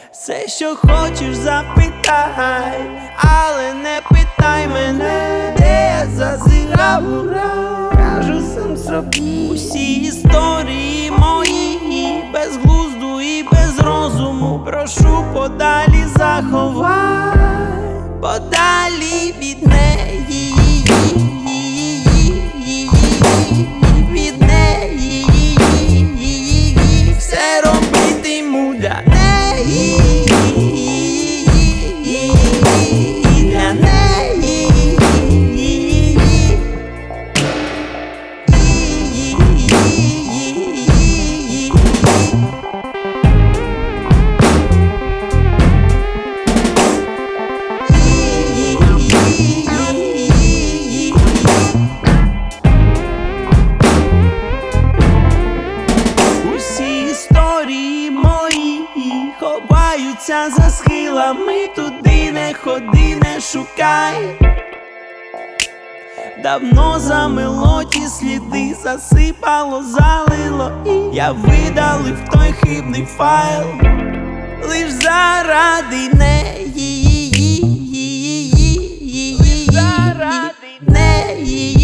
Все, що хочеш, запитай, але не питай мене, де я зазирав у рай. Кажу сам собі, усі історії мої, без глузду і без розуму, прошу подалі заховай, подалі від неї, від неї, все робитиму для неї, для неї. Усі історії мої ховаються за схилами, туди не ходи, не шукай. Давно замело ті сліди, засипало, залило, і я видалив той хибний файл лиш заради неї, лиш заради неї.